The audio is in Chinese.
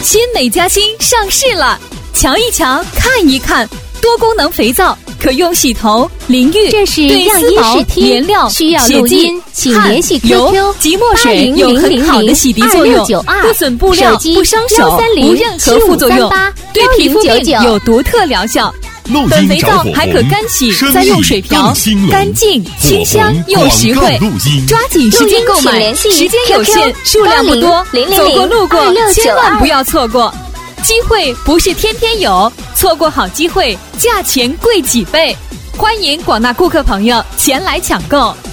新美加新上市了，瞧一瞧，看一看，多功能肥皂可用洗头、淋浴， 这是对丝毛、颜料、 需要录音，请联系 QQ 油、即墨水有很好的洗涤作用，不损布料，不伤手，无任何副作用，对皮肤病有独特疗效。本肥皂还可干洗再用水漂，干净清香又实惠。抓紧时间购买，时间有限，数量不多，走过路过千万不要错过。机会不是天天有，错过好机会，价钱贵几倍。欢迎广大顾客朋友前来抢购。